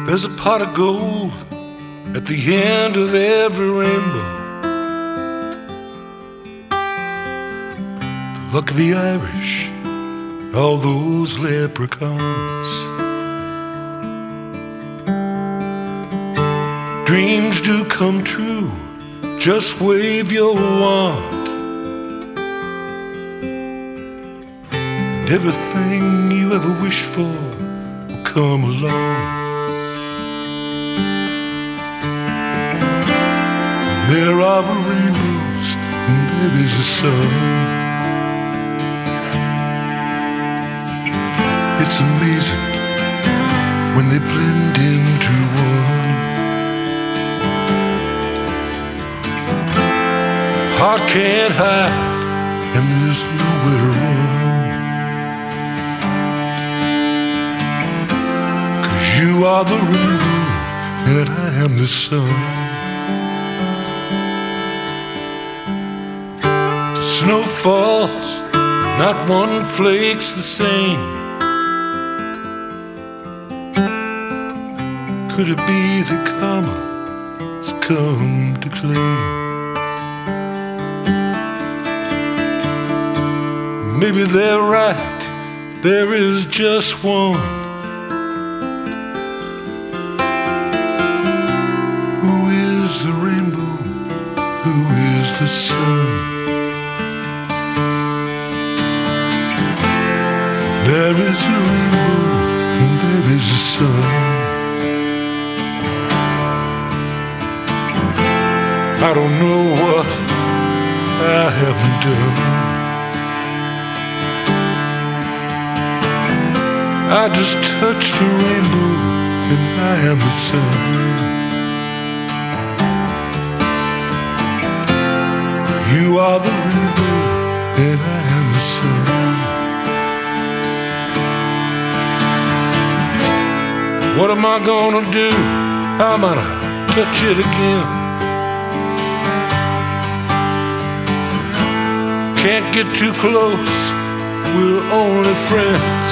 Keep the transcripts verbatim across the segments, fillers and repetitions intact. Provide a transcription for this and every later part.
There's a pot of gold at the end of every rainbow. The luck of the Irish, all those leprechauns. Dreams do come true, just wave your wand, and everything you ever wished for will come along. There are rainbows and there is a sun. It's amazing when they blend into one. Heart can't hide and there's nowhere to run, 'cause you are the rainbow and I am the sun. Snow falls, not one flake's the same. Could it be the karma has come to claim? Maybe they're right, there is just one. Who is the rainbow? Who is the sun? There is a rainbow and there is a sun. I don't know what I haven't done. I just touched a rainbow and I am the sun. You are the rainbow and I am the sun. What am I gonna do? How am I gonna touch it again? Can't get too close, we're only friends.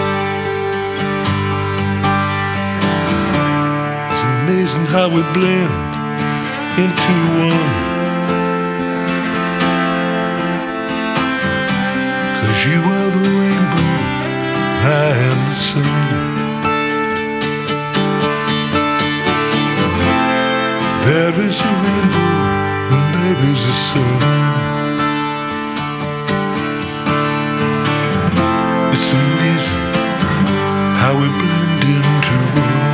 It's amazing how we blend into one, 'cause you are the rainbow, I am the sun. There is a rainbow and there is a sun. It's amazing how we blend into one.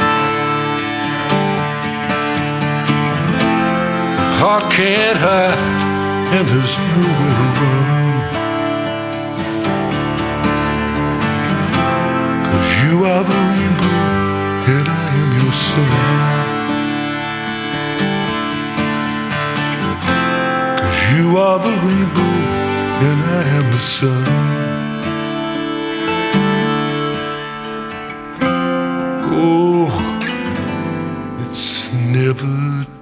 The heart can't hide and there's nowhere to run, 'cause you are the rainbow and I am your sun. You are the rainbow and I am the sun. Oh, it's never